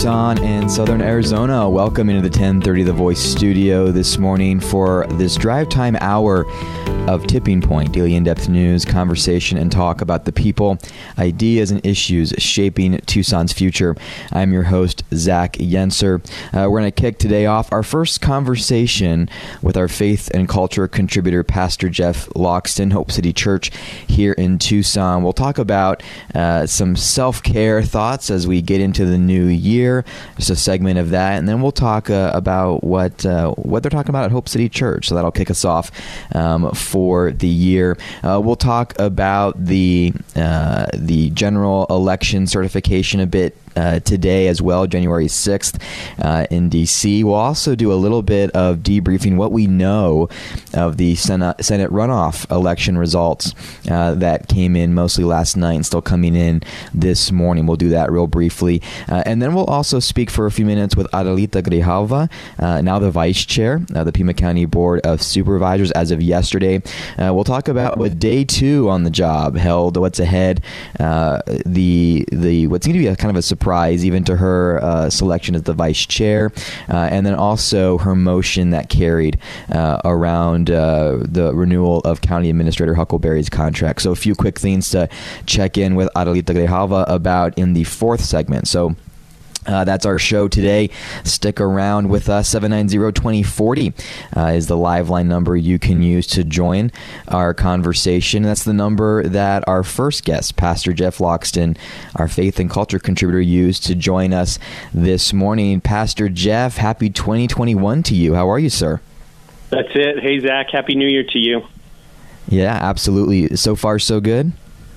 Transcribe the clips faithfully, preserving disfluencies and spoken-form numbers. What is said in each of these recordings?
Tucson and Southern Arizona. Welcome into the ten thirty The Voice studio this morning for this drive time hour of Tipping Point, daily in-depth news, conversation, and talk about the people, ideas, and issues shaping Tucson's future. I'm your host, Zach Yenser. Uh, we're going to kick today off our first conversation with our faith and culture contributor, Pastor Jeff Loxton, Hope City Church here in Tucson. We'll talk about uh, some self-care thoughts as we get into the new year, just a segment of that, and then we'll talk uh, about what uh, what they're talking about at Hope City Church. So that'll kick us off um, for the year. Uh, we'll talk about the uh, the general election certification a bit Uh, today as well, January sixth uh, in D C. We'll also do a little bit of debriefing what we know of the Senate, Senate runoff election results uh, that came in mostly last night and still coming in this morning. We'll do that real briefly. Uh, and then we'll also speak for a few minutes with Adelita Grijalva, uh, now the vice chair of the Pima County Board of Supervisors as of yesterday. Uh, we'll talk about with day two on the job held, what's ahead, uh, the the what's going to be a kind of a surprise even to her uh, selection as the vice chair, uh, and then also her motion that carried uh, around uh, the renewal of County Administrator Huckleberry's contract. So a few quick things to check in with Adelita Grijalva about in the fourth segment. So Uh, that's our show today. Stick around with us. seven nine zero, two zero four zero uh, is the live line number you can use to join our conversation. That's the number that our first guest, Pastor Jeff Loxton, our faith and culture contributor, used to join us this morning. Pastor Jeff, happy twenty twenty-one to you. How are you, sir? That's it. Hey, Zach, happy New Year to you. Yeah, absolutely. So far, so good?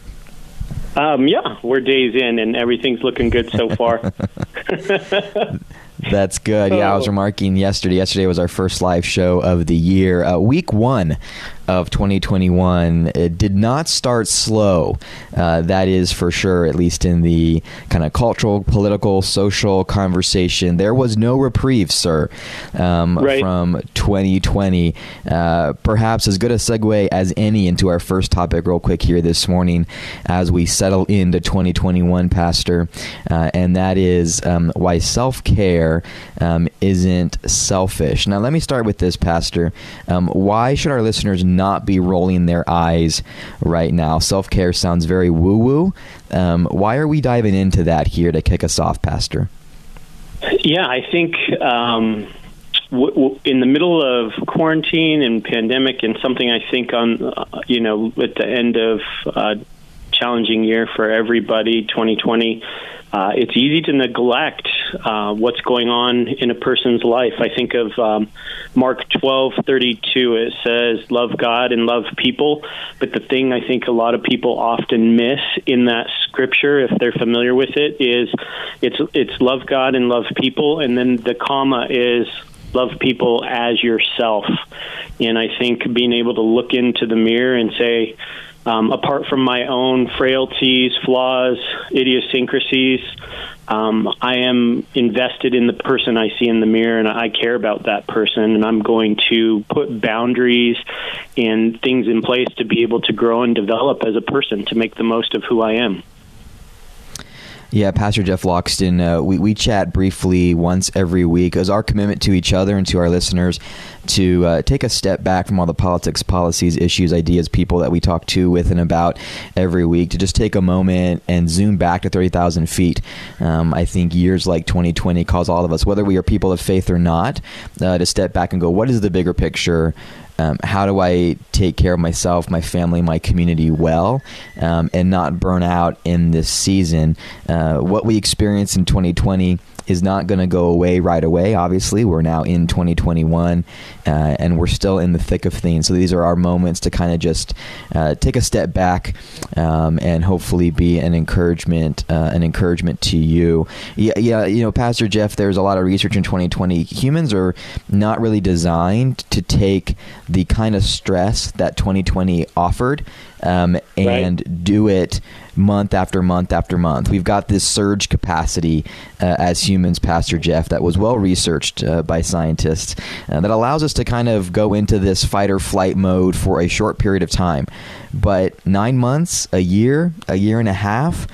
Um, yeah, we're days in, and everything's looking good so far. That's good. Yeah, I was remarking yesterday. Yesterday was our first live show of the year. Uh, week one of twenty twenty-one, it did not start slow. Uh, that is for sure, at least in the kind of cultural, political, social conversation. There was no reprieve, sir, um, right. from twenty twenty. Uh, perhaps as good a segue as any into our first topic real quick here this morning as we settle into twenty twenty-one, Pastor, uh, and that is um, why self-care um, isn't selfish. Now, let me start with this, Pastor. Um, why should our listeners not be rolling their eyes right now? Self-care sounds very woo-woo. Um, why are we diving into that here to kick us off, Pastor? Yeah, I think um, w- w- in the middle of quarantine and pandemic, and something I think on, uh, you know, at the end of uh, challenging year for everybody, twenty twenty, Uh, it's easy to neglect uh, what's going on in a person's life. I think of um, Mark twelve thirty-two. It says, love God and love people. But the thing I think a lot of people often miss in that scripture, if they're familiar with it, is it's it's love God and love people. And then the comma is love people as yourself. And I think being able to look into the mirror and say, Um, apart from my own frailties, flaws, idiosyncrasies, um, I am invested in the person I see in the mirror, and I care about that person, and I'm going to put boundaries and things in place to be able to grow and develop as a person, to make the most of who I am. Yeah, Pastor Jeff Loxton, uh, we, we chat briefly once every week as our commitment to each other and to our listeners to uh, take a step back from all the politics, policies, issues, ideas, people that we talk to, with, and about every week, to just take a moment and zoom back to thirty thousand feet. Um, I think years like twenty twenty cause all of us, whether we are people of faith or not, uh, to step back and go, what is the bigger picture? Um, how do I take care of myself, my family, my community well, um, and not burn out in this season? Uh, what we experienced in twenty twenty is not going to go away right away. Obviously, we're now in twenty twenty-one, uh, and we're still in the thick of things. So these are our moments to kind of just uh, take a step back um, and hopefully be an encouragement, uh, an encouragement to you. Yeah, yeah, you know, Pastor Jeff, there's a lot of research in twenty twenty. Humans are not really designed to take the kind of stress that twenty twenty offered um, and right. do it month after month after month. We've got this surge capacity uh, as humans, Pastor Jeff, that was well researched uh, by scientists uh, that allows us to kind of go into this fight or flight mode for a short period of time. But nine months, a year, a year and a half,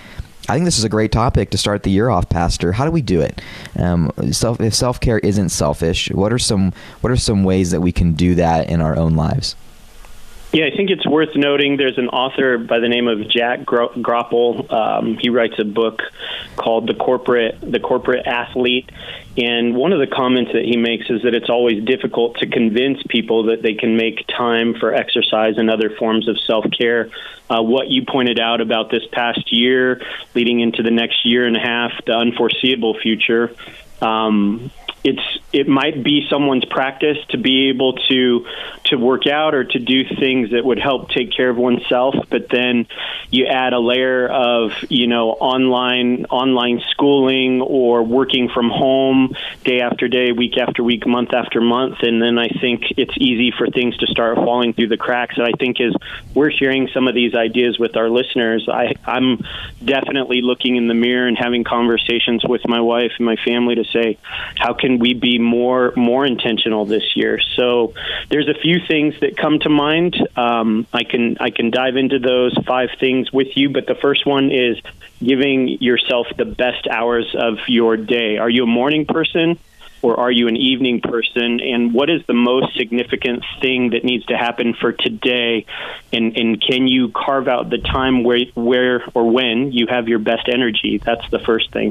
I think this is a great topic to start the year off, Pastor. How do we do it? Um, self, if self-care isn't selfish, what are some what are some ways that we can do that in our own lives? Yeah, I think it's worth noting there's an author by the name of Jack Gro- Groppel. Um, he writes a book called The Corporate The Corporate Athlete. And one of the comments that he makes is that it's always difficult to convince people that they can make time for exercise and other forms of self-care. Uh, what you pointed out about this past year, leading into the next year and a half, the unforeseeable future, um, it's it might be someone's practice to be able to to work out or to do things that would help take care of oneself, but then you add a layer of, you know, online online schooling or working from home day after day, week after week, month after month, and then I think it's easy for things to start falling through the cracks. And I think as we're sharing some of these ideas with our listeners, I, I'm definitely looking in the mirror and having conversations with my wife and my family to say, how can we be more more intentional this year? So there's a few things that come to mind. Um, I can I can dive into those five things with you, but the first one is giving yourself the best hours of your day. Are you a morning person or are you an evening person? And what is the most significant thing that needs to happen for today? And, and can you carve out the time where where or when you have your best energy? That's the first thing.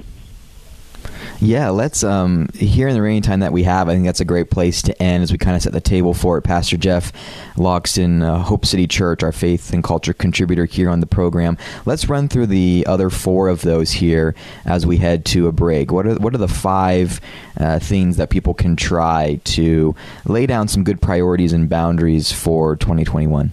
Yeah, let's, um, here in the remaining time that we have, I think that's a great place to end as we kind of set the table for it. Pastor Jeff Loxton, uh, Hope City Church, our faith and culture contributor here on the program. Let's run through the other four of those here as we head to a break. What are, what are the five uh, things that people can try to lay down some good priorities and boundaries for twenty twenty-one?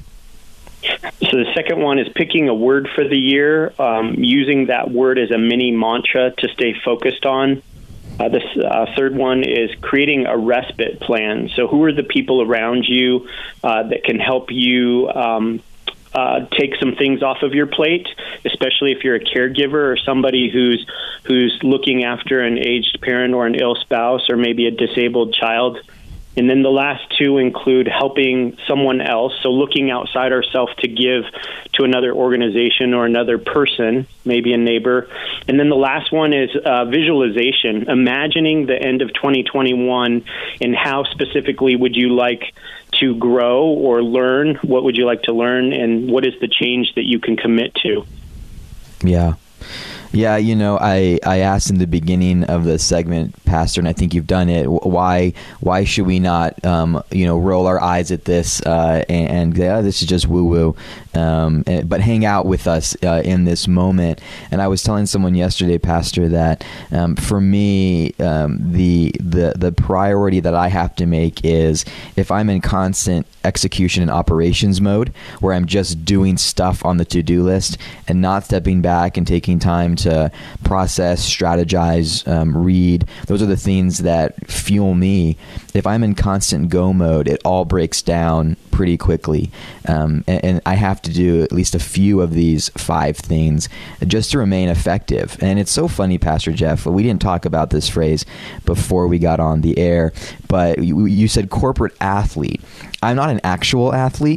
So the second one is picking a word for the year, um, using that word as a mini mantra to stay focused on. Uh, the uh, third one is creating a respite plan. So who are the people around you uh, that can help you um, uh, take some things off of your plate, especially if you're a caregiver or somebody who's who's looking after an aged parent or an ill spouse or maybe a disabled child. And then the last two include helping someone else, so looking outside ourselves to give to another organization or another person, maybe a neighbor. And then the last one is uh, visualization, imagining the end of twenty twenty-one and how specifically would you like to grow or learn? What would you like to learn? And what is the change that you can commit to? Yeah. Yeah, you know, I, I asked in the beginning of the segment, Pastor, and I think you've done it. Why why should we not, um, you know, roll our eyes at this uh, and, and oh, this is just woo woo, um, but hang out with us uh, in this moment? And I was telling someone yesterday, Pastor, that um, for me, um, the the the priority that I have to make is if I'm in constant execution and operations mode, where I'm just doing stuff on the to-do list and not stepping back and taking time to to process, strategize, um, read. Those are the things that fuel me. If I'm in constant go mode, it all breaks down pretty quickly. Um, and, and I have to do at least a few of these five things just to remain effective. And it's so funny, Pastor Jeff, we didn't talk about this phrase before we got on the air, but you, you said corporate athlete. I'm not an actual athlete.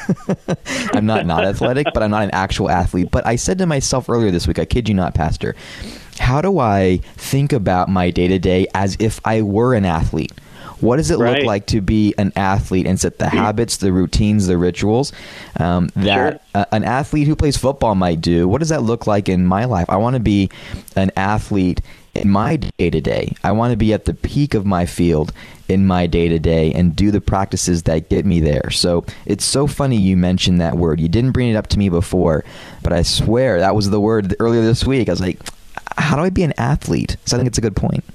I'm not not athletic, but I'm not an actual athlete. But I said to myself earlier this week, I kid you not, Pastor, how do I think about my day-to-day as if I were an athlete? What does it right. look like to be an athlete and set the habits, the routines, the rituals um, that sure. uh, an athlete who plays football might do? What does that look like in my life? I want to be an athlete in my day-to-day. I want to be at the peak of my field in my day-to-day and do the practices that get me there. So it's so funny you mentioned that word. You didn't bring it up to me before, but I swear that was the word earlier this week. I was like, how do I be an athlete? So I think it's a good point.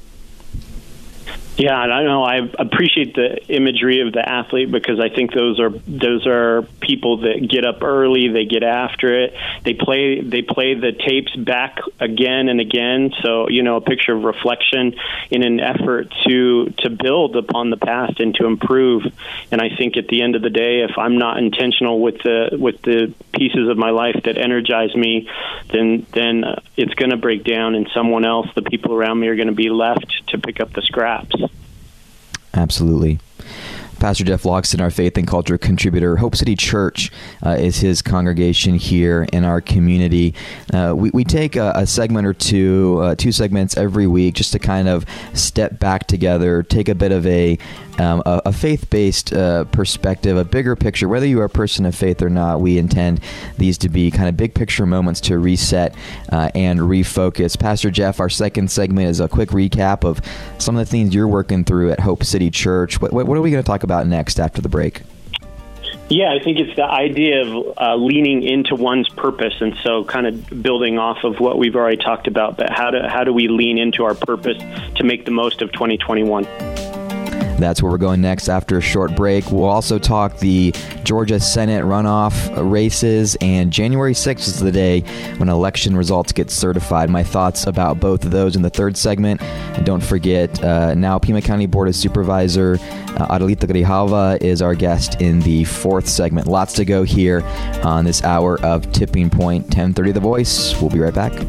Yeah, and I know I appreciate the imagery of the athlete because I think those are those are people that get up early, they get after it, they play they play the tapes back again and again. So, you know, a picture of reflection in an effort to to build upon the past and to improve. And I think at the end of the day, if I'm not intentional with the with the pieces of my life that energize me, then then it's going to break down, and someone else, the people around me, are going to be left to pick up the scraps. Absolutely. Pastor Jeff Loxton, our faith and culture contributor. Hope City Church uh, is his congregation here in our community. Uh, we, we take a, a segment or two, uh, two segments every week just to kind of step back together, take a bit of a Um, a, a faith-based uh, perspective, a bigger picture. Whether you are a person of faith or not, we intend these to be kind of big picture moments to reset uh, and refocus. Pastor Jeff, our second segment is a quick recap of some of the things you're working through at Hope City Church. What, what, what are we going to talk about next after the break? Yeah, I think it's the idea of uh, leaning into one's purpose, and so kind of building off of what we've already talked about, but how do, how do we lean into our purpose to make the most of twenty twenty-one? That's where we're going next after a short break. We'll also talk the Georgia Senate runoff races, and January sixth is the day when election results get certified. My thoughts about both of those in the third segment. And don't forget, uh, now Pima County Board of Supervisor uh, Adelita Grijalva is our guest in the fourth segment. Lots to go here on this hour of Tipping Point. ten thirty The Voice. We'll be right back.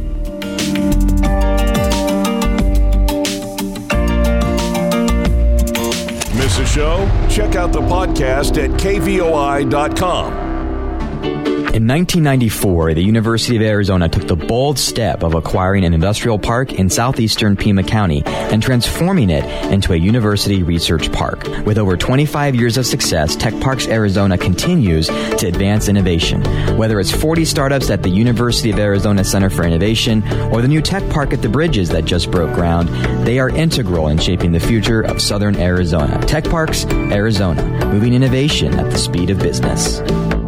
Miss a show? Check out the podcast at K V O I dot com. In nineteen ninety-four, the University of Arizona took the bold step of acquiring an industrial park in southeastern Pima County and transforming it into a university research park. With over twenty-five years of success, Tech Parks Arizona continues to advance innovation. Whether it's forty startups at the University of Arizona Center for Innovation or the new Tech Park at the Bridges that just broke ground, they are integral in shaping the future of southern Arizona. Tech Parks Arizona, moving innovation at the speed of business.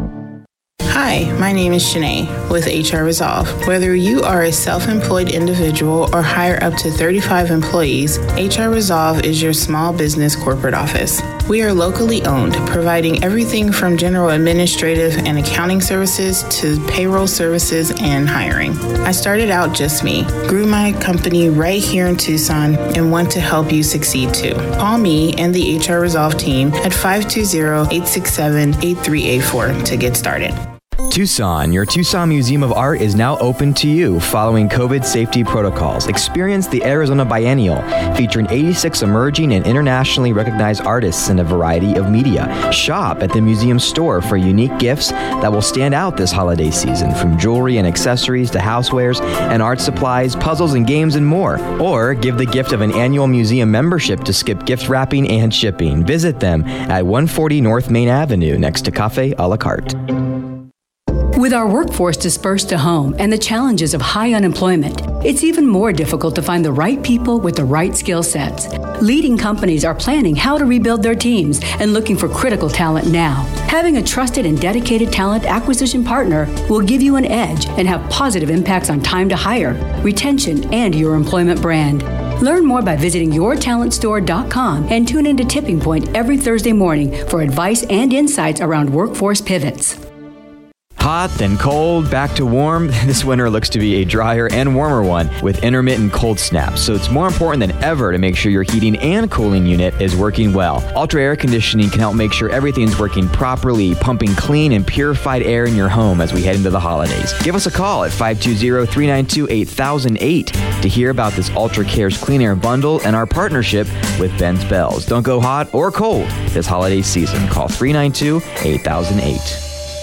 Hi, my name is Shanae with H R Resolve. Whether you are a self-employed individual or hire up to thirty-five employees, H R Resolve is your small business corporate office. We are locally owned, providing everything from general administrative and accounting services to payroll services and hiring. I started out just me, grew my company right here in Tucson, and want to help you succeed too. Call me and the H R Resolve team at five two zero, eight six seven, eight three eight four to get started. Tucson, your Tucson Museum of Art is now open to you following COVID safety protocols. Experience the Arizona Biennial, featuring eighty-six emerging and internationally recognized artists in a variety of media. Shop at the museum store for unique gifts that will stand out this holiday season, from jewelry and accessories to housewares and art supplies, puzzles and games, and more. Or give the gift of an annual museum membership to skip gift wrapping and shipping. Visit them at one forty North Main Avenue next to Cafe a la Carte. With our workforce dispersed to home and the challenges of high unemployment, it's even more difficult to find the right people with the right skill sets. Leading companies are planning how to rebuild their teams and looking for critical talent now. Having a trusted and dedicated talent acquisition partner will give you an edge and have positive impacts on time to hire, retention, and your employment brand. Learn more by visiting your talent store dot com and tune into Tipping Point every Thursday morning for advice and insights around workforce pivots. Hot, then cold, back to warm. This winter looks to be a drier and warmer one with intermittent cold snaps. So it's more important than ever to make sure your heating and cooling unit is working well. Ultra Air Conditioning can help make sure everything's working properly, pumping clean and purified air in your home as we head into the holidays. Give us a call at five two zero, three nine two, eight thousand eight to hear about this Ultra Cares Clean Air Bundle and our partnership with Ben's Bells. Don't go hot or cold this holiday season. Call three nine two, eight thousand eight.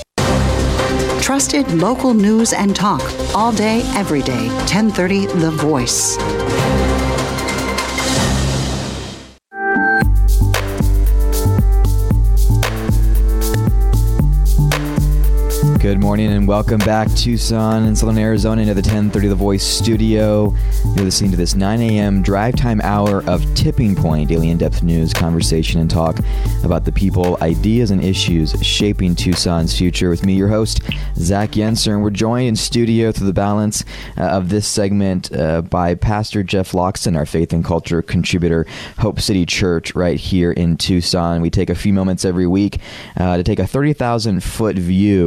Trusted local news and talk all day, every day. ten thirty The Voice. Good morning and welcome back, Tucson and Southern Arizona, into the ten thirty The Voice studio. You're listening to this nine a.m. drive time hour of Tipping Point, daily in-depth news, conversation, and talk about the people, ideas, and issues shaping Tucson's future. With me, your host, Zach Yenser, and we're joined in studio through the balance uh, of this segment uh, by Pastor Jeff Loxton, our faith and culture contributor, Hope City Church, right here in Tucson. We take a few moments every week uh, to take a thirty thousand foot view, making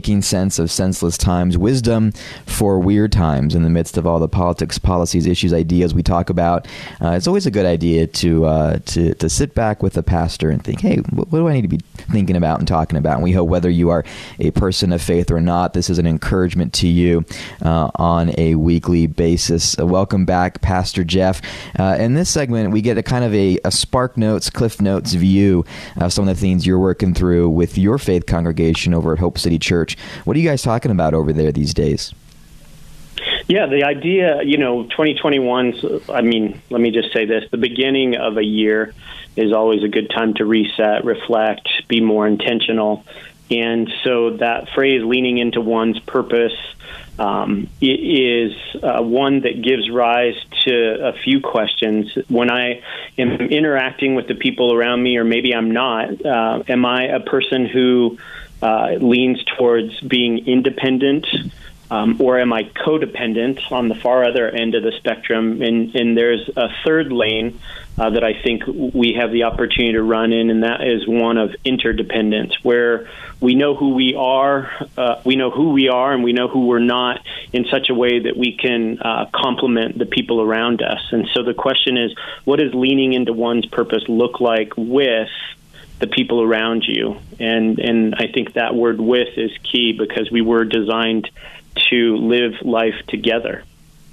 making sense of senseless times, wisdom for weird times in the midst of all the politics, policies, issues, ideas we talk about. Uh, it's always a good idea to uh, to to sit back with a pastor and think, hey, what, what do I need to be thinking about and talking about? And we hope whether you are a person of faith or not, this is an encouragement to you uh, on a weekly basis. Uh, welcome back, Pastor Jeff. Uh, in this segment, we get a kind of a, a Spark Notes, Cliff Notes view of some of the things you're working through with your faith congregation over at Hope City Church. What are you guys talking about over there these days? Yeah, the idea, you know, twenty twenty-one, I mean, let me just say this, the beginning of a year is always a good time to reset, reflect, be more intentional. And so that phrase, leaning into one's purpose, um, is uh, one that gives rise to a few questions. When I am interacting with the people around me, or maybe I'm not, uh, am I a person who uh, leans towards being independent? Um, or am I codependent on the far other end of the spectrum? And, and there's a third lane uh, that I think we have the opportunity to run in, and that is one of interdependence, where we know who we are, uh, we know who we are, and we know who we're not in such a way that we can uh, complement the people around us. And so the question is, what does leaning into one's purpose look like with the people around you? And and I think that word "with" is key, because we were designed to live life together.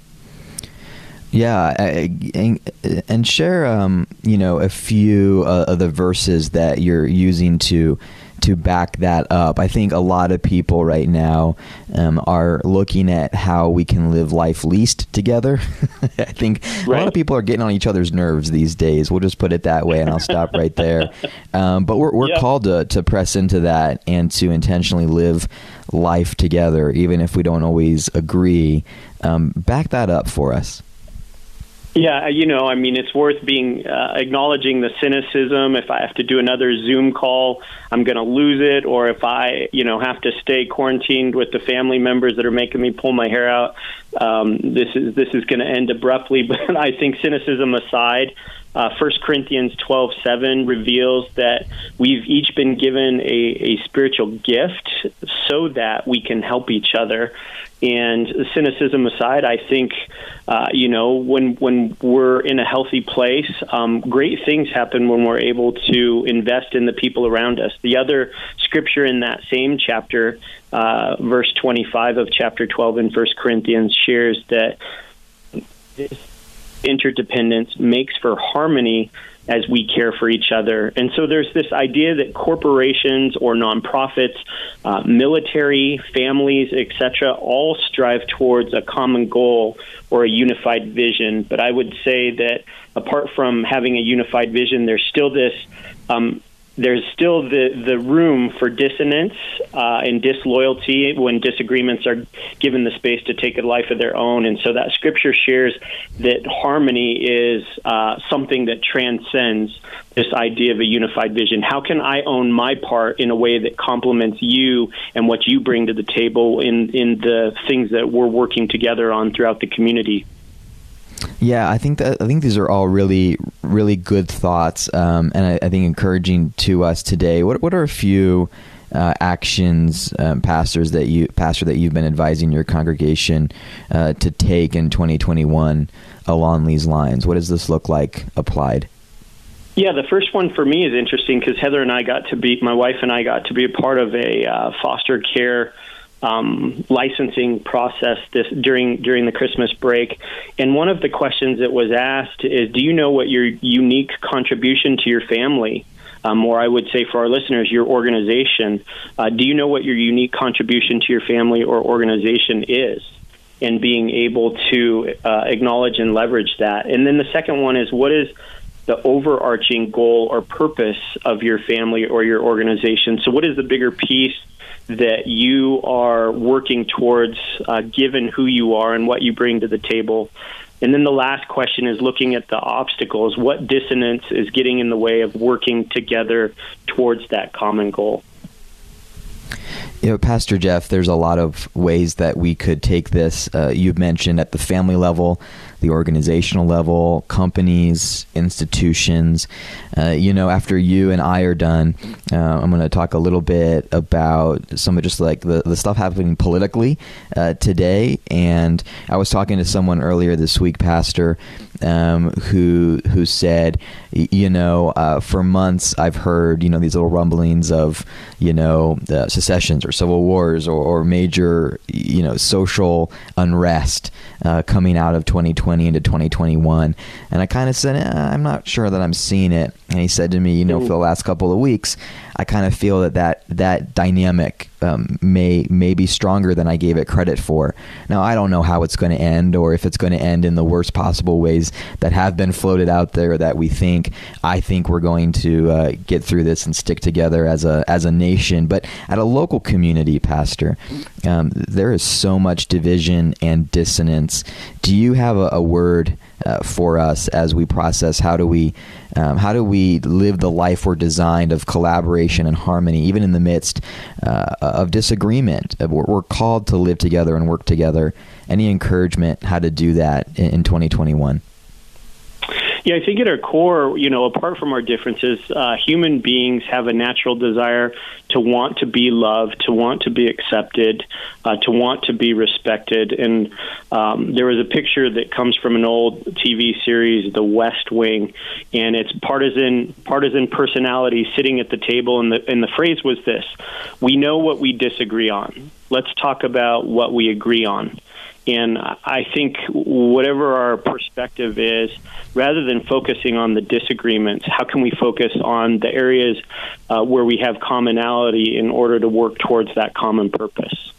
Yeah, and, and share, um, you know, a few uh, of the verses that you're using to to back that up. I think a lot of people right now um, are looking at how we can live life least together. I think right. a lot of people are getting on each other's nerves these days. We'll just put it that way, and I'll stop right there. Um, but we're, we're yep. called to, to press into that and to intentionally live life together, even if we don't always agree. Um, back that up for us. Yeah, you know, I mean, it's worth being uh, acknowledging the cynicism. If I have to do another Zoom call, I'm going to lose it. Or if I, you know, have to stay quarantined with the family members that are making me pull my hair out, um, this is this is going to end abruptly. But I think cynicism aside, uh, First Corinthians twelve seven reveals that we've each been given a, a spiritual gift so that we can help each other. And cynicism aside, I think, uh, you know, when when we're in a healthy place, um, great things happen when we're able to invest in the people around us. The other scripture in that same chapter, uh, verse twenty-five of chapter twelve in First Corinthians, shares that this interdependence makes for harmony as we care for each other. And so there's this idea that corporations or nonprofits, uh, military, families, et cetera, all strive towards a common goal or a unified vision. But I would say that apart from having a unified vision, there's still this um, there's still the, the room for dissonance uh, and disloyalty when disagreements are given the space to take a life of their own. And so that scripture shares that harmony is uh, something that transcends this idea of a unified vision. How can I own my part in a way that complements you and what you bring to the table in, in the things that we're working together on throughout the community? Yeah, I think that I think these are all really, really good thoughts, um, and I, I think encouraging to us today. What what are a few uh, actions, um, pastors that you pastor that you've been advising your congregation uh, to take in twenty twenty-one along these lines? What does this look like applied? Yeah, the first one for me is interesting because Heather and I got to be, my wife and I got to be a part of a uh, foster care Um, licensing process this during during the Christmas break. And one of the questions that was asked is, do you know what your unique contribution to your family, um, or I would say for our listeners, your organization, uh, do you know what your unique contribution to your family or organization is? And being able to uh, acknowledge and leverage that. And then the second one is, what is the overarching goal or purpose of your family or your organization? So what is the bigger piece that you are working towards, uh, given who you are and what you bring to the table? And then the last question is looking at the obstacles. What dissonance is getting in the way of working together towards that common goal? You know, Pastor Jeff, there's a lot of ways that we could take this. Uh, you've mentioned at the family level, the organizational level, companies, institutions. Uh, you know, after you and I are done, uh, I'm going to talk a little bit about some of just like the, the stuff happening politically uh, today. And I was talking to someone earlier this week, Pastor, um, who who said, you know, uh, for months I've heard, you know, these little rumblings of, you know, the secessions or civil wars or, or major, you know, social unrest uh, coming out of twenty twenty into twenty twenty-one. And I kind of said, eh, I'm not sure that I'm seeing it. And he said to me, you know, for the last couple of weeks, I kind of feel that that, that dynamic um, may may be stronger than I gave it credit for. Now, I don't know how it's going to end, or if it's going to end in the worst possible ways that have been floated out there that we think. I think we're going to uh, get through this and stick together as a as a nation. But at a local community, Pastor, um, there is so much division and dissonance. Do you have a, a word uh, for us as we process how do we um, how do we live the life we're designed of collaboration and harmony, even in the midst uh, of disagreement? We're, we're called to live together and work together. Any encouragement how to do that in, in twenty twenty-one? Yeah, I think at our core, you know, apart from our differences, uh, human beings have a natural desire to want to be loved, to want to be accepted, uh, to want to be respected. And um, there was a picture that comes from an old T V series, The West Wing, and it's partisan partisan personality sitting at the table. And the, and the phrase was this: we know what we disagree on. Let's talk about what we agree on. And I think whatever our perspective is, rather than focusing on the disagreements, how can we focus on the areas uh, where we have commonality in order to work towards that common purpose?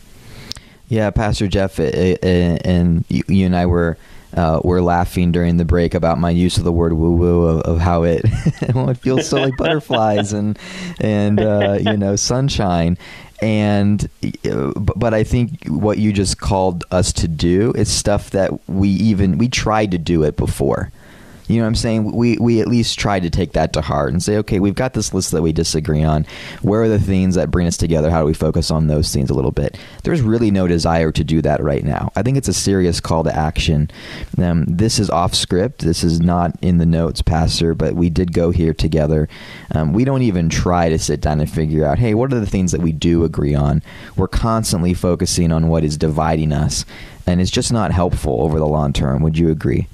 Yeah, Pastor Jeff, and you and I were uh, were laughing during the break about my use of the word woo-woo, of, of how it well, it feels so like butterflies and and uh, you know, sunshine. And but I think what you just called us to do is stuff that we even we tried to do it before. You know what I'm saying? We we at least tried to take that to heart and say, okay, we've got this list that we disagree on. Where are the things that bring us together? How do we focus on those things a little bit? There's really no desire to do that right now. I think it's a serious call to action. Um, this is off script. This is not in the notes, Pastor, but we did go here together. Um, we don't even try to sit down and figure out, hey, what are the things that we do agree on? We're constantly focusing on what is dividing us, and it's just not helpful over the long term. Would you agree?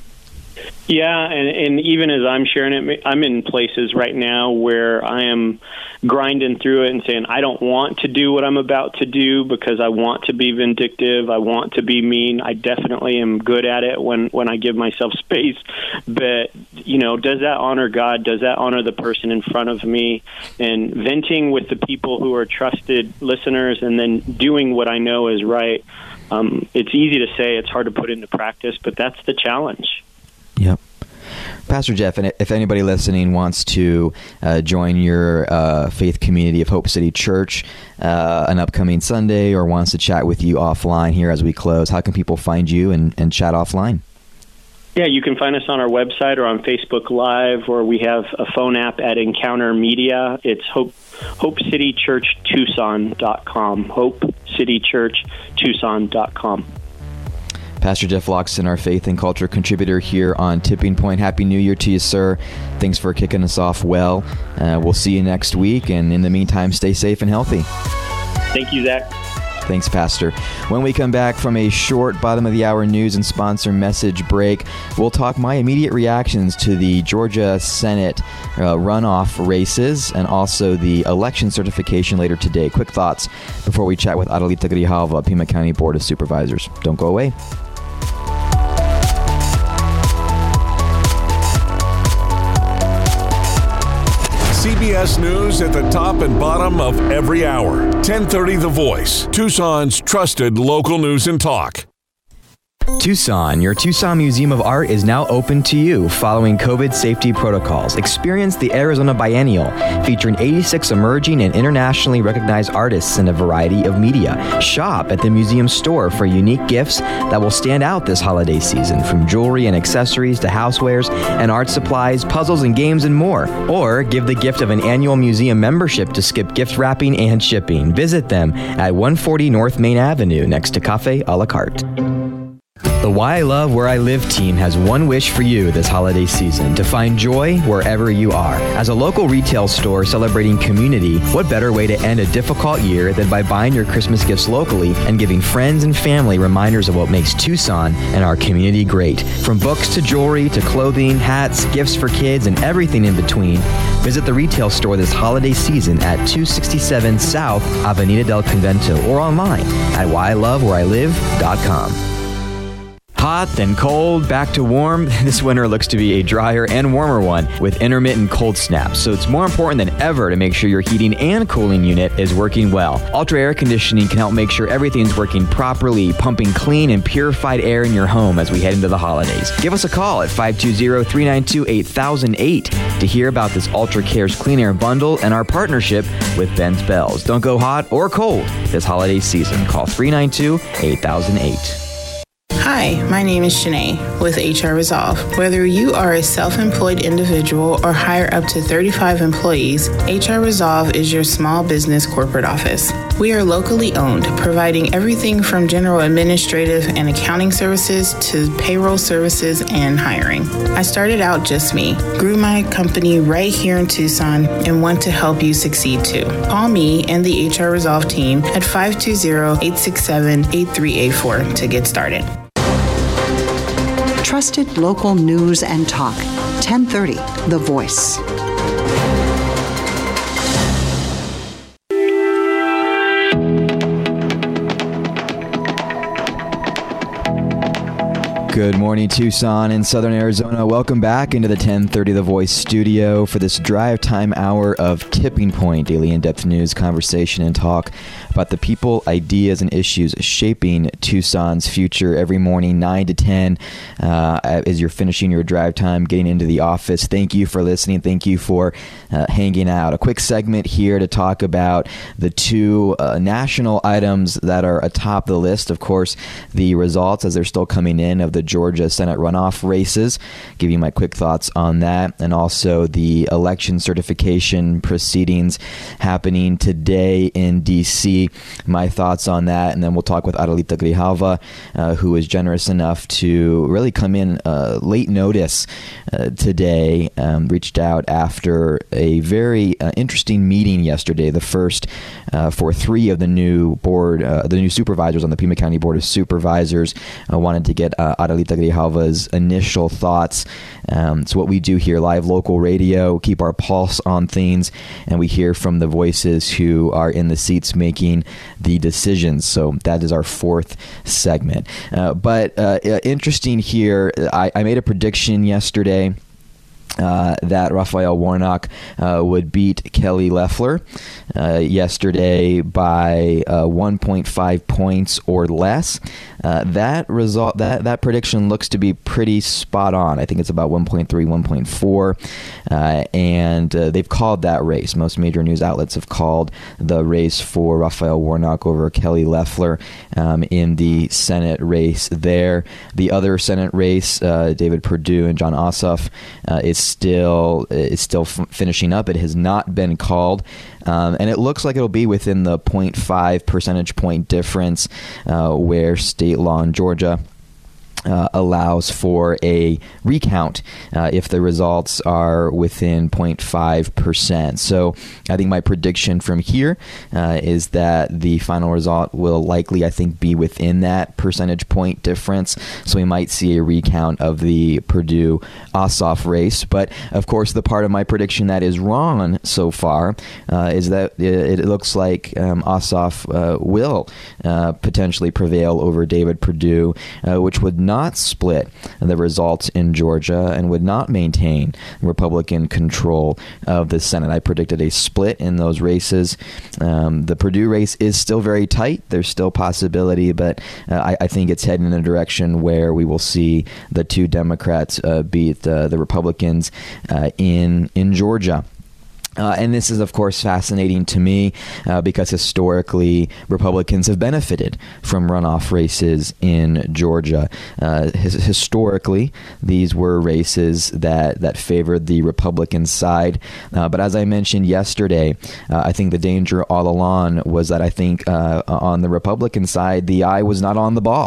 Yeah, and, and even as I'm sharing it, I'm in places right now where I am grinding through it and saying, I don't want to do what I'm about to do because I want to be vindictive. I want to be mean. I definitely am good at it when, when I give myself space. But, you know, does that honor God? Does that honor the person in front of me? And venting with the people who are trusted listeners and then doing what I know is right. Um, it's easy to say, it's hard to put into practice, but that's the challenge. Yep. Pastor Jeff, and if anybody listening wants to uh, join your uh, faith community of Hope City Church uh, an upcoming Sunday, or wants to chat with you offline here as we close, how can people find you and, and chat offline? Yeah, you can find us on our website or on Facebook Live, or we have a phone app at Encounter Media. It's Hope Hope City Church Tucson dot com. Hope City Church Tucson dot com. Pastor Jeff Loxton, our faith and culture contributor here on Tipping Point. Happy New Year to you, sir. Thanks for kicking us off well. Uh, we'll see you next week, and in the meantime, stay safe and healthy. Thank you, Zach. Thanks, Pastor. When we come back from a short bottom-of-the-hour news and sponsor message break, we'll talk my immediate reactions to the Georgia Senate uh, runoff races and also the election certification later today. Quick thoughts before we chat with Adelita Grijalva, Pima County Board of Supervisors. Don't go away. C B S News at the top and bottom of every hour. ten thirty The Voice, Tucson's trusted local news and talk. Tucson, your Tucson Museum of Art is now open to you following COVID safety protocols. Experience the Arizona Biennial, featuring eighty-six emerging and internationally recognized artists in a variety of media. Shop at the museum store for unique gifts that will stand out this holiday season, from jewelry and accessories to housewares and art supplies, puzzles and games, and more. Or give the gift of an annual museum membership to skip gift wrapping and shipping. Visit them at one forty North Main Avenue next to Cafe a la Carte. The Why I Love Where I Live team has one wish for you this holiday season: to find joy wherever you are. As a local retail store celebrating community, what better way to end a difficult year than by buying your Christmas gifts locally and giving friends and family reminders of what makes Tucson and our community great. From books to jewelry to clothing, hats, gifts for kids, and everything in between, visit the retail store this holiday season at two sixty-seven South Avenida del Convento or online at why I love where I live dot com. Hot, then cold, back to warm. This winter looks to be a drier and warmer one with intermittent cold snaps. So it's more important than ever to make sure your heating and cooling unit is working well. Ultra Air Conditioning can help make sure everything's working properly, pumping clean and purified air in your home as we head into the holidays. Give us a call at five two zero, three nine two, eight thousand eight to hear about this Ultra Cares Clean Air Bundle and our partnership with Ben's Bells. Don't go hot or cold this holiday season. Call three nine two, eight thousand eight. Hi, my name is Shanae with H R Resolve. Whether you are a self-employed individual or hire up to thirty-five employees, H R Resolve is your small business corporate office. We are locally owned, providing everything from general administrative and accounting services to payroll services and hiring. I started out just me, grew my company right here in Tucson, and want to help you succeed too. Call me and the H R Resolve team at five two zero, eight six seven, eight three eight four to get started. Trusted local news and talk. ten thirty, The Voice. Good morning, Tucson and Southern Arizona. Welcome back into the ten thirty The Voice studio for this drive time hour of Tipping Point, daily in-depth news, conversation, and talk about the people, ideas, and issues shaping Tucson's future every morning, nine to ten, uh, as you're finishing your drive time, getting into the office. Thank you for listening. Thank you for uh, hanging out. A quick segment here to talk about the two uh, national items that are atop the list. Of course, the results as they're still coming in of the Georgia Senate runoff races. Give you my quick thoughts on that, and also the election certification proceedings happening today in D C. My thoughts on that, and then we'll talk with Adelita Grijalva, uh, who was generous enough to really come in uh, late notice uh, today. Um, reached out after a very uh, interesting meeting yesterday, the first uh, for three of the new board, uh, the new supervisors on the Pima County Board of Supervisors. I wanted to get uh, Adelita Grijalva's initial thoughts. Um, it's what we do here, live local radio, keep our pulse on things, and we hear from the voices who are in the seats making the decisions. So that is our fourth segment. Uh, but uh, interesting here, I, I made a prediction yesterday Uh, that Raphael Warnock uh, would beat Kelly Loeffler uh, yesterday by uh, one point five points or less. Uh, that result, that that prediction looks to be pretty spot on. I think it's about one point three, one point four, uh, and uh, they've called that race. Most major news outlets have called the race for Raphael Warnock over Kelly Loeffler um, in the Senate race there. The other Senate race, uh, David Perdue and Jon Ossoff, uh, is still is still f- finishing up. It has not been called, um, and it looks like it'll be within the zero point five percentage point difference, uh, where state law in Georgia Uh, allows for a recount uh, if the results are within zero point five percent. So I think my prediction from here uh, is that the final result will likely, I think, be within that percentage point difference. So we might see a recount of the Perdue Ossoff race. But of course, the part of my prediction that is wrong so far uh, is that it, it looks like um, Ossoff uh, will uh, potentially prevail over David Perdue, uh, which would not not split the results in Georgia and would not maintain Republican control of the Senate. I predicted a split in those races. Um, the Perdue race is still very tight. There's still possibility, but uh, I, I think it's heading in a direction where we will see the two Democrats uh, beat uh, the Republicans uh, in in Georgia. Uh, and this is, of course, fascinating to me uh, because historically Republicans have benefited from runoff races in Georgia. Uh, his, historically, these were races that, that favored the Republican side. Uh, but as I mentioned yesterday, uh, I think the danger all along was that I think uh, on the Republican side, the eye was not on the ball.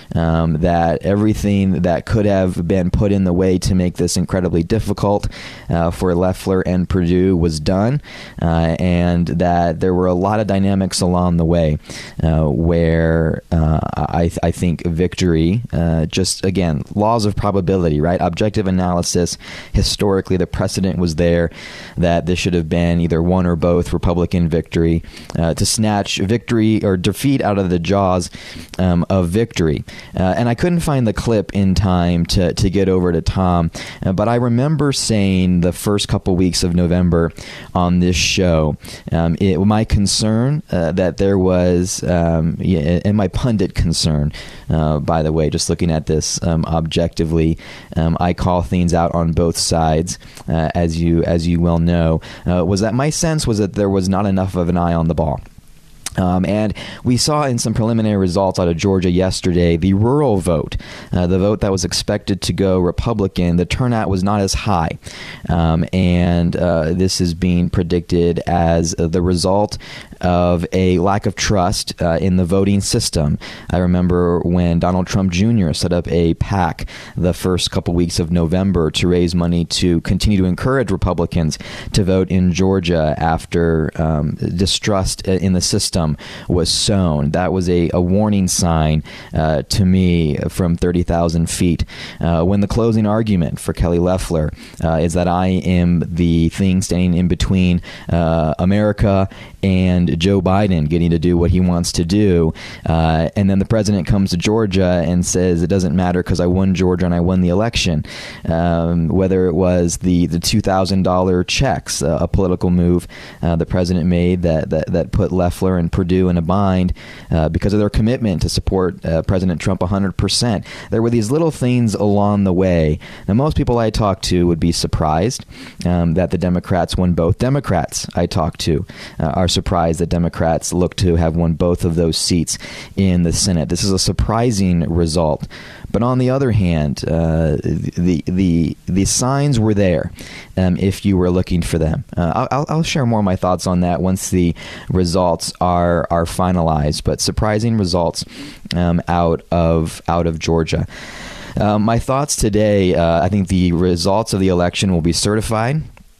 um, that everything that could have been put in the way to make this incredibly difficult uh, for Loeffler and Perdue was done, uh, and that there were a lot of dynamics along the way uh, where uh, I, I think victory, uh, just again, laws of probability, right? Objective analysis. Historically, the precedent was there that this should have been either one or both Republican victory uh, to snatch victory or defeat out of the jaws um, of victory. Uh, and I couldn't find the clip in time to, to get over to Tom, uh, but I remember saying the first couple weeks of November on this show, um, it, my concern uh, that there was, um, yeah, and my pundit concern, uh, by the way, just looking at this um, objectively, um, I call things out on both sides, uh, as you as you well know, uh, was that my sense was that there was not enough of an eye on the ball. Um, and we saw in some preliminary results out of Georgia yesterday, the rural vote, uh, the vote that was expected to go Republican, the turnout was not as high. Um, and uh, this is being predicted as uh, the result of a lack of trust uh, in the voting system. I remember when Donald Trump Junior set up a PAC the first couple weeks of November to raise money to continue to encourage Republicans to vote in Georgia after um, distrust in the system was sown. That was a, a warning sign uh, to me from thirty thousand feet. Uh, when the closing argument for Kelly Loeffler uh, is that I am the thing standing in between uh, America and Joe Biden getting to do what he wants to do. Uh, and then the president comes to Georgia and says it doesn't matter because I won Georgia and I won the election. Um, whether it was the, the two thousand dollars checks, uh, a political move uh, the president made that, that, that put Loeffler and Perdue in a bind uh, because of their commitment to support uh, President Trump one hundred percent. There were these little things along the way. Now, most people I talked to would be surprised um, that the Democrats won both. Democrats I talked to uh, are surprised that Democrats look to have won both of those seats in the Senate. This is a surprising result. But on the other hand, uh, the the the signs were there um, if you were looking for them. Uh, I'll, I'll share more of my thoughts on that once the results are are finalized. But surprising results um, out of out of Georgia. Uh, my thoughts today. Uh, I think the results of the election will be certified.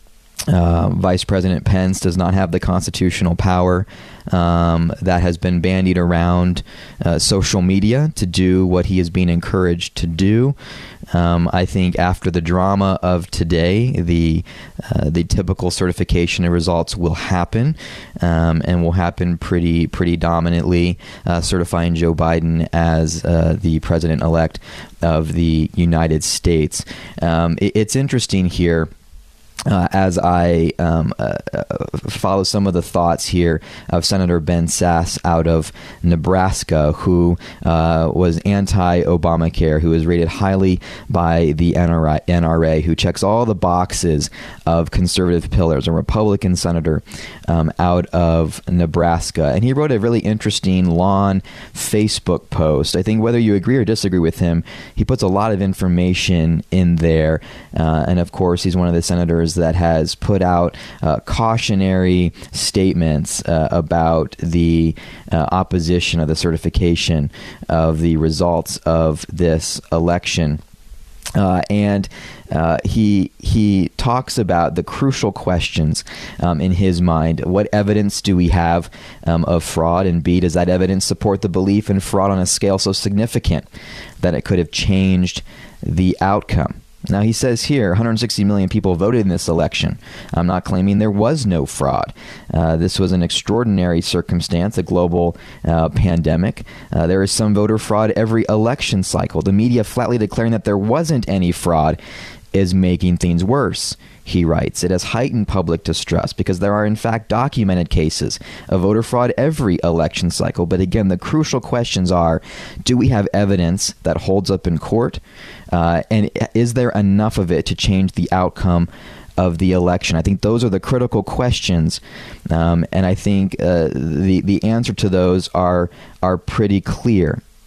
Uh, Vice President Pence does not have the constitutional power um, that has been bandied around uh, social media to do what he is being encouraged to do. Um, I think after the drama of today, the uh, the typical certification of results will happen, um, and will happen pretty pretty dominantly, uh, certifying Joe Biden as uh, the president-elect of the United States. Um, it, it's interesting here. Uh, as I um, uh, follow some of the thoughts here of Senator Ben Sasse out of Nebraska, who uh, was anti-Obamacare, who is rated highly by the N R A, who checks all the boxes of conservative pillars, a Republican senator um, out of Nebraska. And he wrote a really interesting, long Facebook post. I think whether you agree or disagree with him, he puts a lot of information in there. Uh, and of course, he's one of the senators that has put out uh, cautionary statements uh, about the uh, opposition of the certification of the results of this election. Uh, and uh, he he talks about the crucial questions um, in his mind. What evidence do we have um, of fraud? And B, does that evidence support the belief in fraud on a scale so significant that it could have changed the outcome? Now, he says here, one hundred sixty million people voted in this election. I'm not claiming there was no fraud. Uh, this was an extraordinary circumstance, a global uh, pandemic. Uh, there is some voter fraud every election cycle. The media flatly declaring that there wasn't any fraud is making things worse, he writes. It has heightened public distrust because there are, in fact, documented cases of voter fraud every election cycle. But again, the crucial questions are, do we have evidence that holds up in court? Uh, and is there enough of it to change the outcome of the election? I think those are the critical questions. Um, and I think uh, the, the answer to those are, are pretty clear.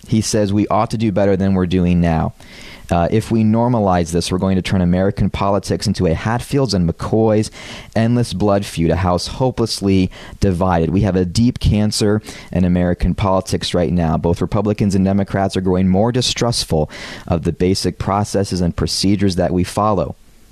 He says we ought to do better than we're doing now. Uh, if we normalize this, we're going to turn American politics into a Hatfields and McCoys endless blood feud, a house hopelessly divided. We have a deep cancer in American politics right now. Both Republicans and Democrats are growing more distrustful of the basic processes and procedures that we follow.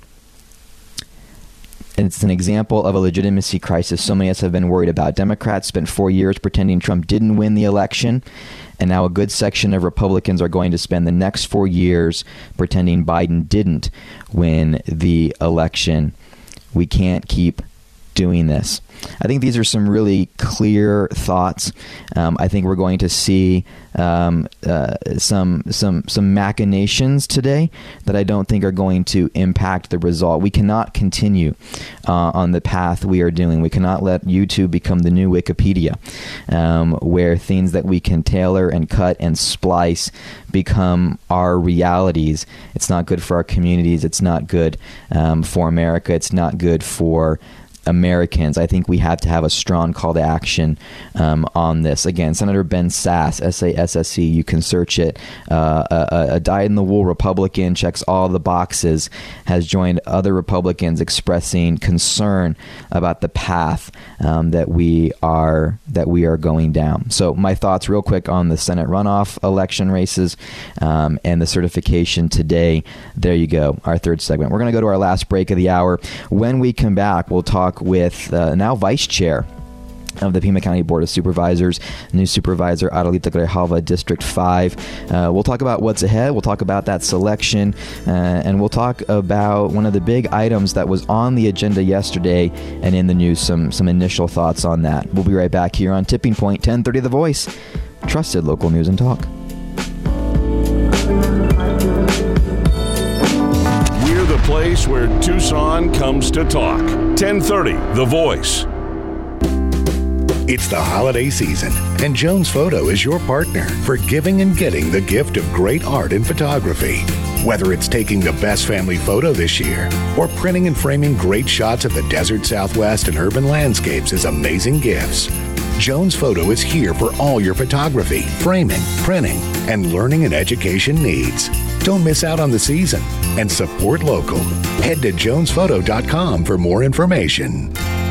And it's an example of a legitimacy crisis so many of us have been worried about. Democrats spent four years pretending Trump didn't win the election, and now a good section of Republicans are going to spend the next four years pretending Biden didn't win the election. We can't keep doing this. I think these are some really clear thoughts. Um, I think we're going to see um, uh, some some some machinations today that I don't think are going to impact the result. We cannot continue uh, on the path we are doing. We cannot let YouTube become the new Wikipedia, um, where things that we can tailor and cut and splice become our realities. It's not good for our communities. It's not good um, for America. It's not good for Americans. I think we have to have a strong call to action um, on this. Again, Senator Ben Sasse, S A S S E, you can search it, uh, a, a dyed-in-the-wool Republican, checks all the boxes, has joined other Republicans expressing concern about the path um, that we are that we are going down. So my thoughts real quick on the Senate runoff election races um, and the certification today. There you go, our third segment. We're going to go to our last break of the hour. When we come back, we'll talk with uh, now Vice Chair of the Pima County Board of Supervisors, new Supervisor Adelita Grijalva, District five. Uh, we'll talk about what's ahead. We'll talk about that selection, uh, and we'll talk about one of the big items that was on the agenda yesterday and in the news, some, some initial thoughts on that. We'll be right back here on Tipping Point, ten thirty The Voice, trusted local news and talk. We're the place where Tucson comes to talk. ten thirty The Voice. It's the holiday season, and Jones Photo is your partner for giving and getting the gift of great art and photography. Whether it's taking the best family photo this year or printing and framing great shots of the desert Southwest and urban landscapes as amazing gifts, Jones Photo is here for all your photography, framing, printing, and learning and education needs. Don't miss out on the season and support local. Head to jones photo dot com for more information.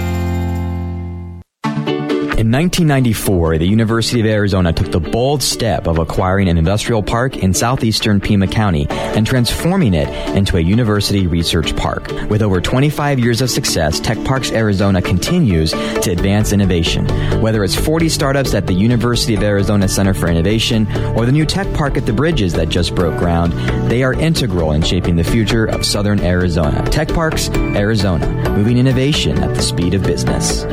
In nineteen ninety-four, the University of Arizona took the bold step of acquiring an industrial park in southeastern Pima County and transforming it into a university research park. With over twenty-five years of success, Tech Parks Arizona continues to advance innovation. Whether it's forty startups at the University of Arizona Center for Innovation or the new Tech Park at the Bridges that just broke ground, they are integral in shaping the future of southern Arizona. Tech Parks Arizona, moving innovation at the speed of business.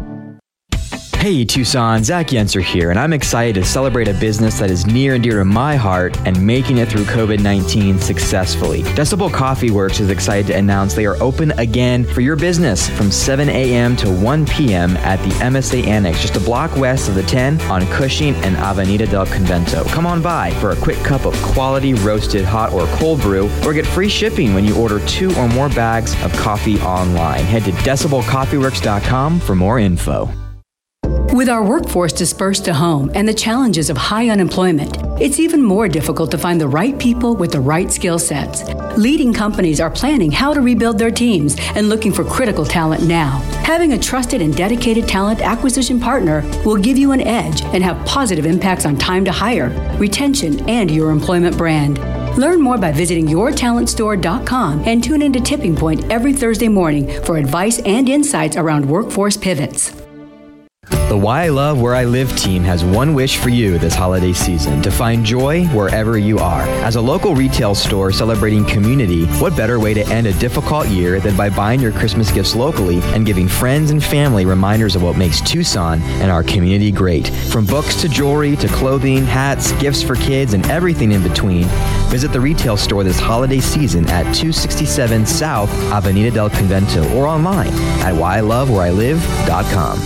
Hey Tucson, Zach Yenser here, and I'm excited to celebrate a business that is near and dear to my heart and making it through covid nineteen successfully. Decibel Coffee Works is excited to announce they are open again for your business from seven a.m. to one p.m. at the M S A Annex, just a block west of the ten on Cushing and Avenida del Convento. Come on by for a quick cup of quality roasted hot or cold brew, or get free shipping when you order two or more bags of coffee online. Head to decibel coffee works dot com for more info. With our workforce dispersed to home and the challenges of high unemployment, it's even more difficult to find the right people with the right skill sets. Leading companies are planning how to rebuild their teams and looking for critical talent now. Having a trusted and dedicated talent acquisition partner will give you an edge and have positive impacts on time to hire, retention, and your employment brand. Learn more by visiting your talent store dot com and tune into Tipping Point every Thursday morning for advice and insights around workforce pivots. The Why I Love Where I Live team has one wish for you this holiday season: to find joy wherever you are. As a local retail store celebrating community, what better way to end a difficult year than by buying your Christmas gifts locally and giving friends and family reminders of what makes Tucson and our community great. From books to jewelry to clothing, hats, gifts for kids, and everything in between, visit the retail store this holiday season at two sixty-seven South Avenida del Convento or online at why I love where I live dot com.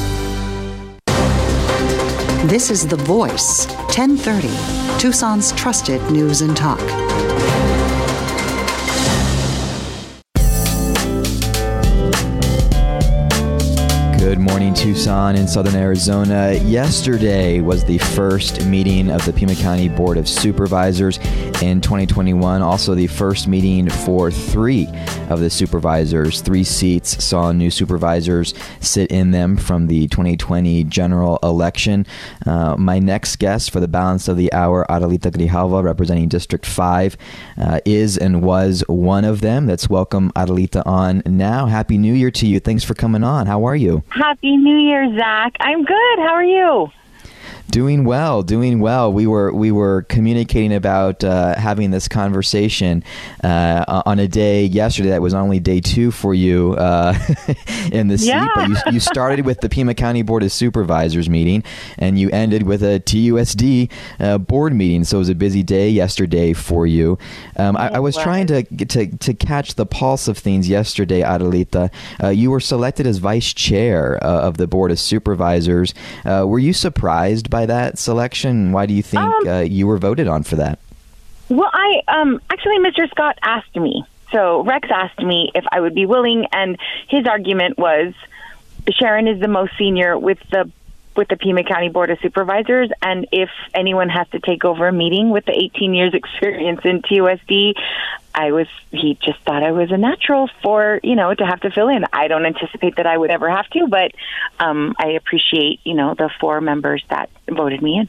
This is The Voice, ten thirty, Tucson's trusted news and talk. Good morning Tucson in southern Arizona. Yesterday was the first meeting of the Pima County Board of Supervisors in twenty twenty-one. Also the first meeting for three of the supervisors. Three seats saw new supervisors sit in them from the twenty twenty general election. Uh, my next guest for the balance of the hour, Adelita Grijalva, representing District five, uh, is and was one of them. Let's welcome Adelita on now. Happy New Year to you. Thanks for coming on. How are you? Happy New Year, Zach. I'm good. How are you? Doing well, doing well. We were we were communicating about uh, having this conversation uh, on a day yesterday that was only day two for you uh, in the yeah. seat. But you, you started with the Pima County Board of Supervisors meeting, and you ended with a T U S D uh, board meeting. So it was a busy day yesterday for you. Um, I, I was was. trying to, to to catch the pulse of things yesterday, Adelita. Uh, you were selected as vice chair uh, of the Board of Supervisors. Uh, were you surprised by that selection? Why do you think um, uh, you were voted on for that? Well, I um, actually, Mister Scott asked me. So Rex asked me if I would be willing, and his argument was Sharon is the most senior with the with the Pima County Board of Supervisors, and if anyone has to take over a meeting with the eighteen years experience in T U S D, I was, he just thought I was a natural for, you know, to have to fill in. I don't anticipate that I would ever have to, but um, I appreciate, you know, the four members that voted me in.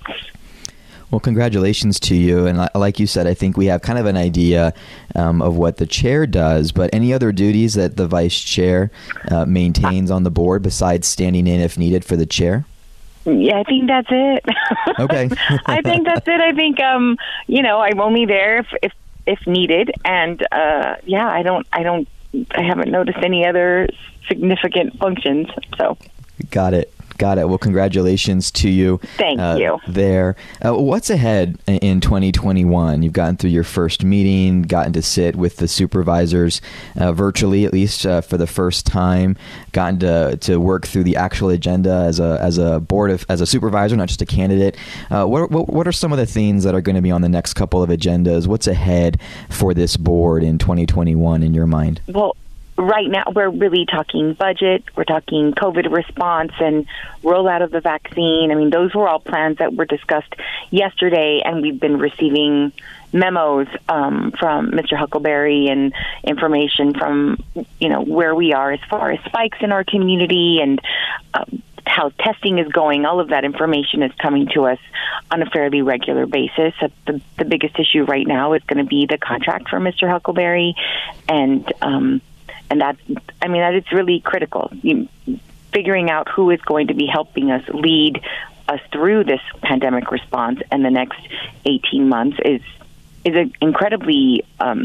Well, congratulations to you. And like you said, I think we have kind of an idea um, of what the chair does, but any other duties that the vice chair uh, maintains on the board besides standing in if needed for the chair? Yeah, I think that's it. Okay. I think that's it. I think, um, you know, I'm only there if, if, if needed. And, uh, yeah, I don't, I don't, I haven't noticed any other significant functions. So. Got it. Got it. Well, congratulations to you. Thank uh, you. There. Uh, what's ahead in twenty twenty-one? You've gotten through your first meeting, gotten to sit with the supervisors uh, virtually, at least uh, for the first time, gotten to to work through the actual agenda as a as a board of as a supervisor, not just a candidate. Uh, what, what what are some of the things that are going to be on the next couple of agendas? What's ahead for this board in twenty twenty-one in your mind? Well, right now, we're really talking budget. We're talking COVID response and rollout of the vaccine. I mean, those were all plans that were discussed yesterday, and we've been receiving memos um, from Mister Huckleberry and information from, you know, where we are as far as spikes in our community and um, how testing is going. All of that information is coming to us on a fairly regular basis. The, the biggest issue right now is going to be the contract for Mister Huckleberry, and um, And that, I mean, that it's really critical. You, figuring out who is going to be helping us lead us through this pandemic response and the next eighteen months is is an incredibly, um,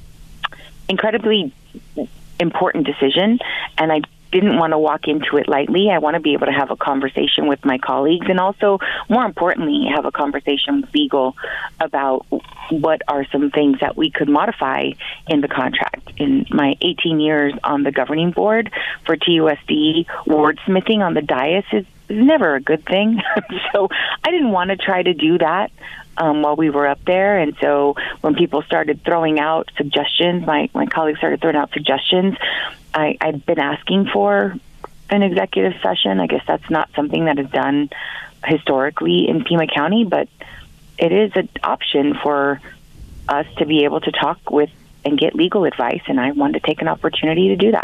incredibly important decision. And I didn't want to walk into it lightly. I want to be able to have a conversation with my colleagues and also, more importantly, have a conversation with legal about what are some things that we could modify in the contract. In my eighteen years on the governing board for T U S D, wordsmithing on the dais is, is never a good thing. So I didn't want to try to do that um, while we were up there. And so when people started throwing out suggestions, my, my colleagues started throwing out suggestions, I, I've been asking for an executive session. I guess that's not something that is done historically in Pima County, but it is an option for us to be able to talk with and get legal advice, and I wanted to take an opportunity to do that.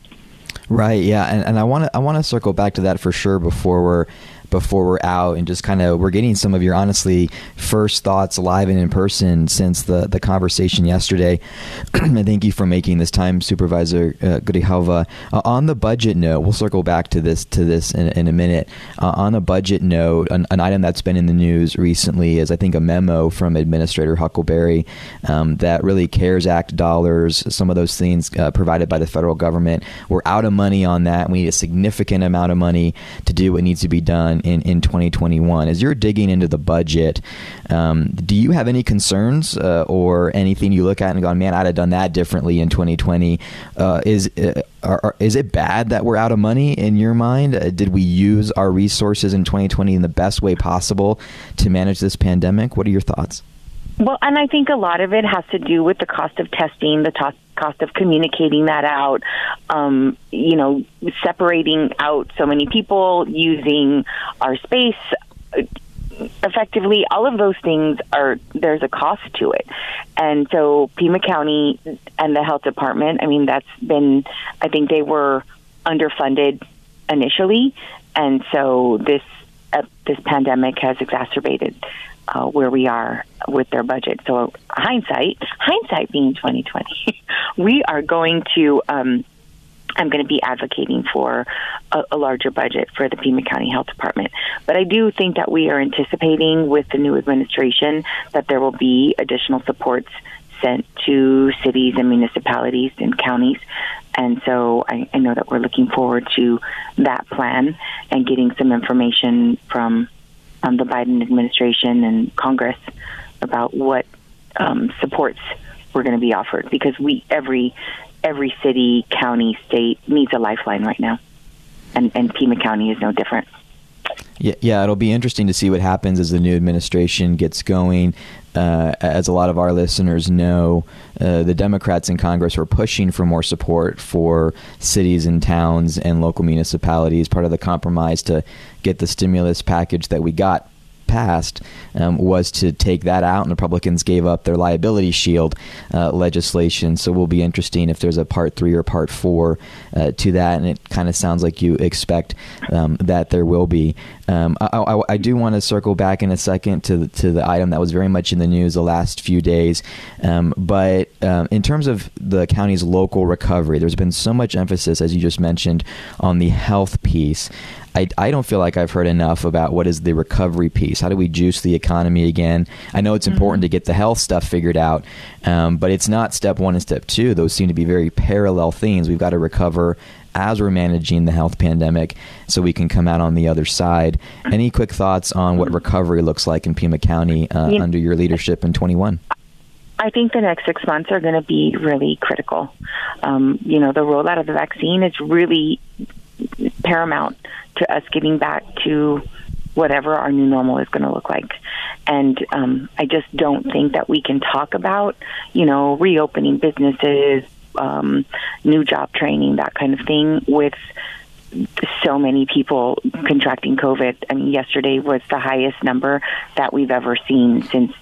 Right, yeah, and, and I want to I want to circle back to that for sure before we're before we're out and just kind of we're getting some of your honestly first thoughts live and in person since the the conversation yesterday. And thank you for making this time, Supervisor uh, Grijalva. Uh, on the budget note, we'll circle back to this to this in, in a minute. Uh, on the budget note, an, an item that's been in the news recently is I think a memo from Administrator Huckleberry um, that really CARES Act dollars, some of those things uh, provided by the federal government, we're out of money on that. We need a significant amount of money to do what needs to be done in, in twenty twenty-one. As you're digging into the budget, um, do you have any concerns uh, or anything you look at and go, man, I'd have done that differently in twenty twenty? Uh, is uh, are, are, is it bad that we're out of money in your mind? Uh, did we use our resources in twenty twenty in the best way possible to manage this pandemic? What are your thoughts? Well, and I think a lot of it has to do with the cost of testing, the to- cost of communicating that out, um, you know, separating out so many people, using our space effectively. All of those things are, there's a cost to it. And so Pima County and the health department, I mean, that's been, I think they were underfunded initially. And so this, uh, this pandemic has exacerbated Uh, where we are with their budget. So hindsight, hindsight being twenty twenty, we are going to, um, I'm going to be advocating for a, a larger budget for the Pima County Health Department. But I do think that we are anticipating with the new administration that there will be additional supports sent to cities and municipalities and counties. And so I, I know that we're looking forward to that plan and getting some information from Um, the Biden administration and Congress about what um, supports were going to be offered, because we every every city, county, state needs a lifeline right now, and, and Pima County is no different. Yeah, yeah, it'll be interesting to see what happens as the new administration gets going. Uh, as a lot of our listeners know, uh, the Democrats in Congress were pushing for more support for cities and towns and local municipalities. Part of the compromise to get the stimulus package that we got passed um, was to take that out, and the Republicans gave up their liability shield uh, legislation. So it will be interesting if there's a part three or part four uh, to that, and it kind of sounds like you expect um, that there will be. Um, I, I, I do want to circle back in a second to the, to the item that was very much in the news the last few days, um, but um, in terms of the county's local recovery, there's been so much emphasis, as you just mentioned, on the health piece. I, I don't feel like I've heard enough about what is the recovery piece. How do we juice the economy again? I know it's important mm-hmm. to get the health stuff figured out, um, but it's not step one and step two. Those seem to be very parallel things. We've got to recover as we're managing the health pandemic so we can come out on the other side. Any quick thoughts on what recovery looks like in Pima County uh, yeah. under your leadership in twenty-one? I think the next six months are going to be really critical. Um, you know, the rollout of the vaccine is really paramount to us getting back to whatever our new normal is going to look like. And um, I just don't think that we can talk about, you know, reopening businesses, um, new job training, that kind of thing, with so many people contracting COVID. I mean, yesterday was the highest number that we've ever seen since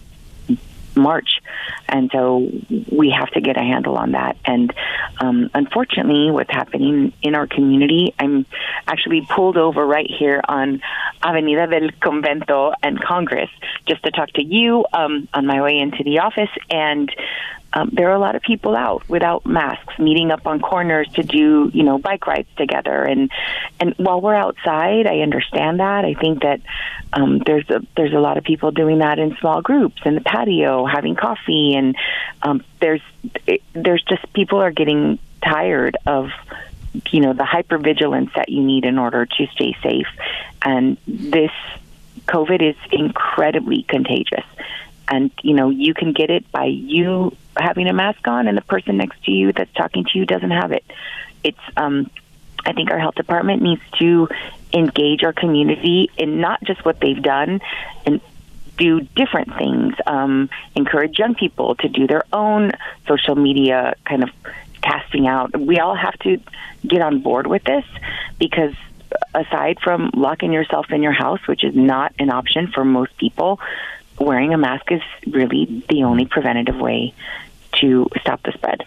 March. And so we have to get a handle on that. And um, unfortunately, what's happening in our community, I'm actually pulled over right here on Avenida del Convento and Congress just to talk to you um, on my way into the office. And Um, there are a lot of people out without masks, meeting up on corners to do, you know, bike rides together. And and while we're outside, I understand that. I think that um, there's a there's a lot of people doing that in small groups in the patio, having coffee, and um, there's it, there's just people are getting tired of, you know, the hypervigilance that you need in order to stay safe. And this COVID is incredibly contagious. And, you know, you can get it by you having a mask on and the person next to you that's talking to you doesn't have it. It's, um, I think our health department needs to engage our community in not just what they've done and do different things, um, encourage young people to do their own social media kind of casting out. We all have to get on board with this, because aside from locking yourself in your house, which is not an option for most people, wearing a mask is really the only preventative way to stop the spread.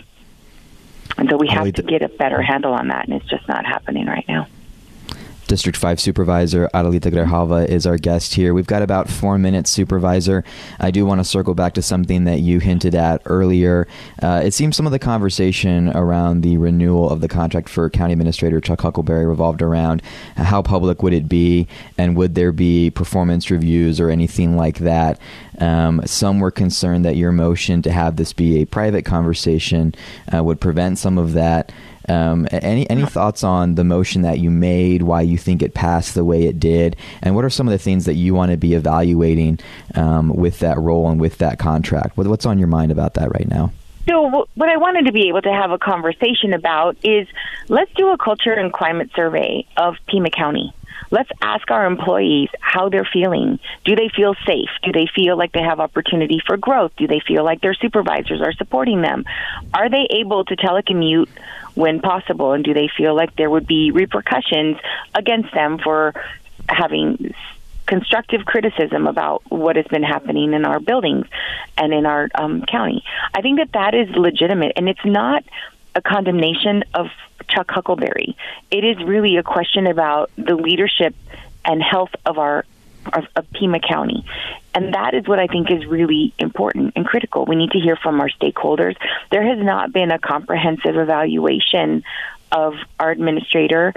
And so we have to get a better handle on that, and it's just not happening right now. District five Supervisor Adelita Grijalva is our guest here. We've got about four minutes, Supervisor. I do want to circle back to something that you hinted at earlier. Uh, it seems some of the conversation around the renewal of the contract for County Administrator Chuck Huckleberry revolved around how public would it be, and would there be performance reviews or anything like that. Um, some were concerned that your motion to have this be a private conversation uh, would prevent some of that. Um, any any thoughts on the motion that you made, why you think it passed the way it did, and what are some of the things that you want to be evaluating um, with that role and with that contract? What, what's on your mind about that right now? So what I wanted to be able to have a conversation about is, let's do a culture and climate survey of Pima County. let's ask our employees how they're feeling. Do they feel safe? Do they feel like they have opportunity for growth? Do they feel like their supervisors are supporting them? Are they able to telecommute when possible? And do they feel like there would be repercussions against them for having constructive criticism about what has been happening in our buildings and in our um, county? I think that that is legitimate, and it's not a condemnation of Chuck Huckleberry. It is really a question about the leadership and health of our of, of Pima County. And that is what I think is really important and critical. We need to hear from our stakeholders. There has not been a comprehensive evaluation of our administrator.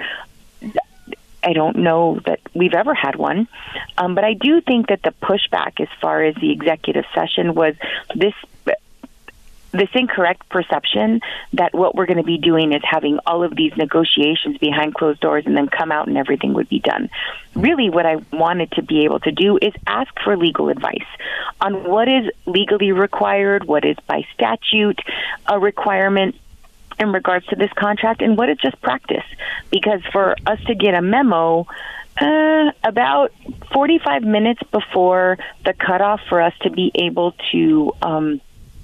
I don't know that we've ever had one. Um, but I do think that the pushback as far as the executive session was this this incorrect perception that what we're going to be doing is having all of these negotiations behind closed doors and then come out and everything would be done. Really, what I wanted to be able to do is ask for legal advice on what is legally required, what is by statute a requirement in regards to this contract, and what is just practice. Because for us to get a memo uh, about forty-five minutes before the cutoff for us to be able to um,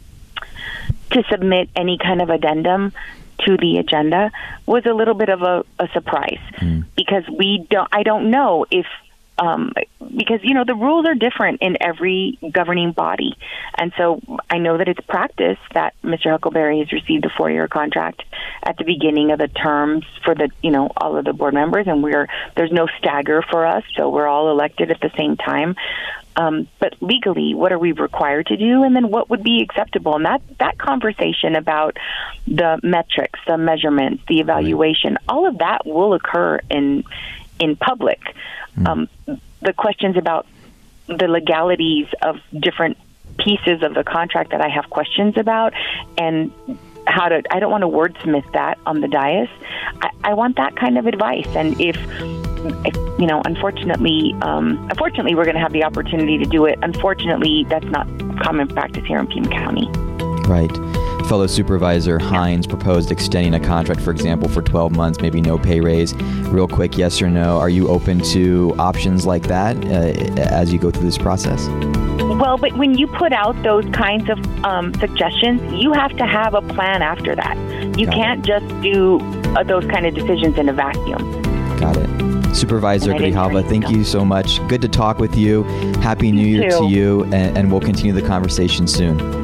to submit any kind of addendum to the agenda was a little bit of a, a surprise mm. because we don't. I don't know if um, because you know the rules are different in every governing body, and so I know that it's practice that Mister Huckleberry has received a four-year contract at the beginning of the terms for the you know all of the board members, and we're there's no stagger for us, so we're all elected at the same time. Um, but legally, what are we required to do, and then what would be acceptable? And that, that conversation about the metrics, the measurements, the evaluation, all of that will occur in in public. Mm. Um, the questions about the legalities of different pieces of the contract that I have questions about, and how to, I don't want to wordsmith that on the dais. I, I want that kind of advice. And if, if you know, unfortunately, um, unfortunately, we're going to have the opportunity to do it. Unfortunately, that's not common practice here in Pima County. Right. Fellow Supervisor Hines proposed extending a contract, for example, for twelve months, maybe no pay raise. Real quick, yes or no, are you open to options like that uh, as you go through this process? Well, but when you put out those kinds of um, suggestions, you have to have a plan after that. You Got can't it. just do uh, those kind of decisions in a vacuum. Got it. Supervisor Grijalva, thank you so much. Good to talk with you. Happy New you Year too. to you, and, and we'll continue the conversation soon.